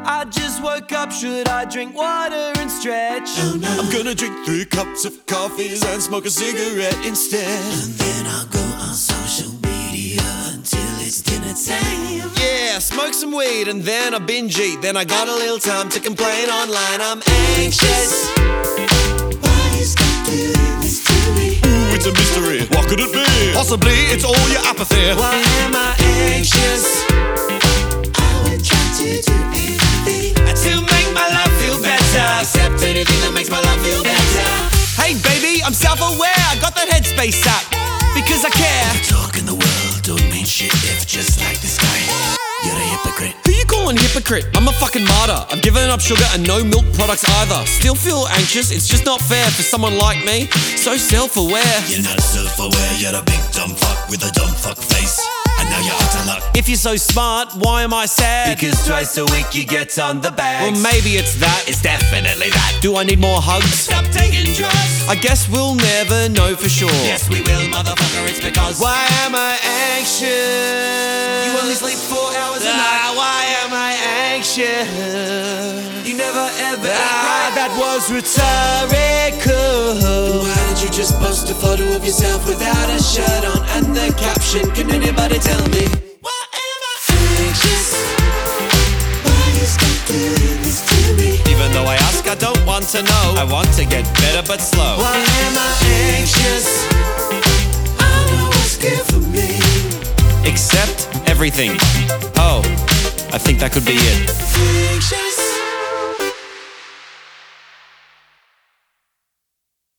I just woke up, should I drink water and stretch? Oh no. I'm gonna drink 3 cups of coffees and smoke a cigarette instead. And then I'll go on social media until it's dinner time. Yeah, smoke some weed and then I binge eat. Then I got a little time to complain online. I'm anxious. Why is God doing this to me? Ooh, it's a mystery. What could it be? Possibly it's all your apathy. Why am I anxious? I would try to do anything To make my life feel better. except anything that makes my life feel better. Hey baby, I'm self-aware, I got that Headspace app, because I care. Talk in the world don't mean shit if just like this guy, you're a hypocrite. Who you calling hypocrite? I'm a fucking martyr. I've given up sugar and no milk products either. Still feel anxious, it's just not fair for someone like me, so self-aware. You're not self-aware, you're a big dumb fuck with a dumb fuck face. And now you're out of luck. If you're so smart, why am I sad? Because twice a week you get on the bags. Well, maybe it's that. It's definitely that. Do I need more hugs? Stop taking drugs. I guess we'll never know for sure. Yes, we will, motherfucker. It's because Why am I anxious? you only sleep 4 hours a night. Why am I anxious? You never ever cry. That was rhetorical. Why did you just post a photo of yourself without a shirt on? And the caption, can anybody tell me? Why am I anxious? Why is God doing this to me? Even though I ask, I don't want to know. I want to get better but slow. Why am I anxious? I know what's good for me. Accept everything. Oh, I think that could be it. Anxious.